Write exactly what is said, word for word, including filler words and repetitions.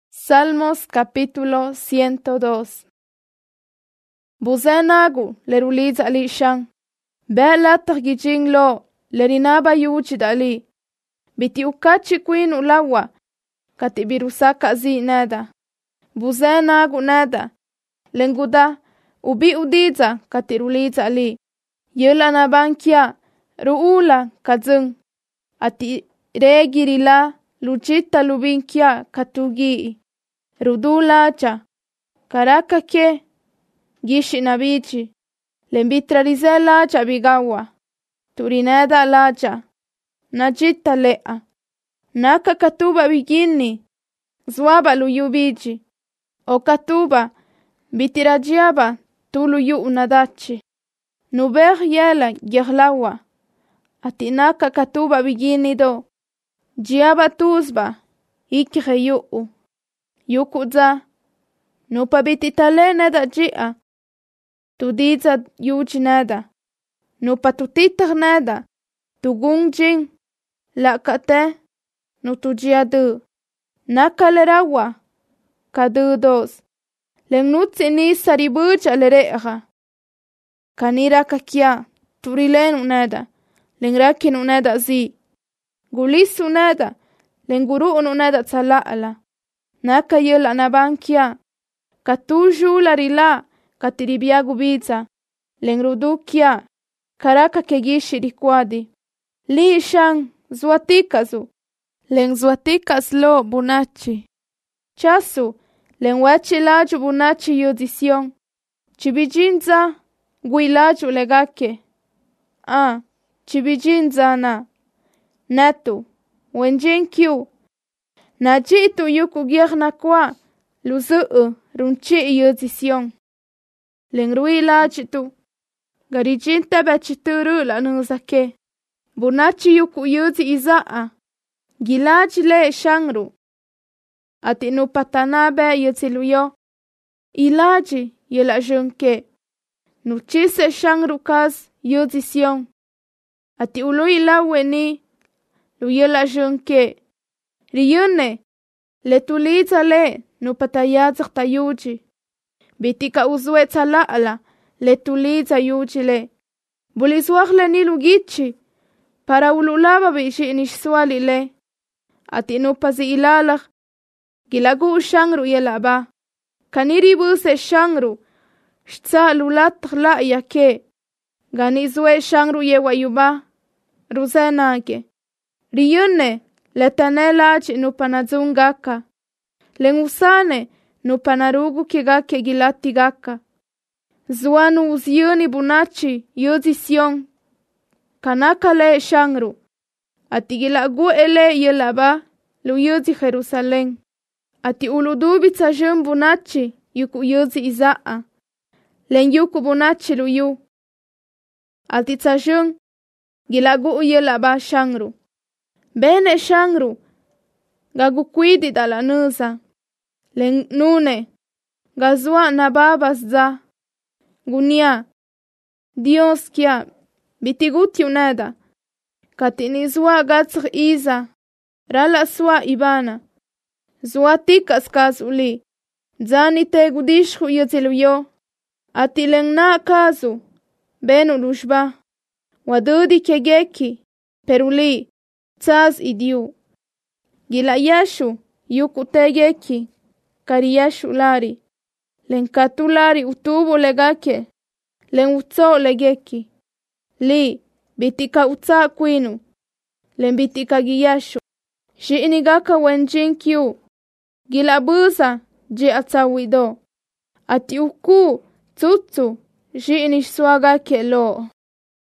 Salmos capítulo ciento dos. Buzenagu leruliza ali shang. Bela targijing lo lerinaba yuchi dali. Biti ukachi queen ulawa. Kati birusaka zi nada. Buzenagu nada. Lenguda ubi udiza kati ruliza ali. Yela na bankia ruula kazung. Ati regirila luchita lubinkia katugi. Rudulacha, karaka ke, gishi nabichi, lembitralize lacha bigawa, turineda lacha, najita lea, naka katuba bigini, zwaba luyubichi, o katuba, bitirajiaba, tulu yu unadachi, nuber yela gerlawa, ati naka katuba bigini do, jiaba tuzba, ikire yu. Yukuza, nupa bititale neda jia. Tudiza yuji neda. Nupa tutitar neda. Tugungjing. Lakate. Nutujia du. Nakalerawa. Kadu dos. Lengnutsi ni saribuja lereha. Kanira kakia. Turilenu neda. Lenrakinu neda zi. Gulisu neda. Lenguru neda tsalaala. Naka yela na bankia. Katuju la rila. Katiribia gubiza. Lengrudukia. Karaka kegishi rikwadi. Li shang zuatikazu. Leng zuatikas lo bunachi. Chasu. Lengwachi laju bunachi yudision. Chibijinza. Guilaju legake. Ah. Chibijinza na. Natu. Wenjenkyu. Najitu yuku gierna kwa, luzu runchi yudision. Lengrui lajitu. Garijinta bachituru la nuzake. Bunachi yuku yudi izaa. Gilaji le shangru. Ati nupatanabe yudiluyo. Ilaji yela junke. Nuchise shangru kaz yudision. Ati ului laweni. Luyela junke. Riyune, le tuliza le, no patayazak tayuji. Bitika uzwe talaala, le tuliza yuji le. Buliswak le nilugichi, para ululaba bishi inishswali le. Ati no pazi ilalak, gilagu shangru yelaba. Kaniri buse shangru, shtsa lulat la yake. Ganizwe shangru yewayuba, ruzenake. Riyune, Letanela chi nupanazungaka. Lengusane nupanarugu kigake gilati gaka. Zuanu uzioni bunachi yudision. Kanaka le shangru. Ati gilagu ele yelaba lu yudi Jerusalem. Ati uludubi tajum bunachi yuku yudi izaa. Len yuku bunachi lu yu. Ati tajum gilagu yelaba shangru. Bene shangru, gagukwidi dala nuza, nune, gazua na babas za, gunia, Dios kia, bitiguti uneda, katinizua gatsr iza, rala swa ibana, zua tikas kazuli, zani te gudishku yoziluyo, ati lengna kazu, benu lushba, wadudi kegeki, peruli, Tsaz idiu. Gilayashu yuku tegeki. Kariyashu lari. Lenkatu lari utubu legake. Len utso legeki. Li bitika utsa kwinu. Len bitika giyashu. Shiinigaka wenjinkyu. Gilabuza ji atsawido. Ati uku tsutsu. Shiinishswagake lo.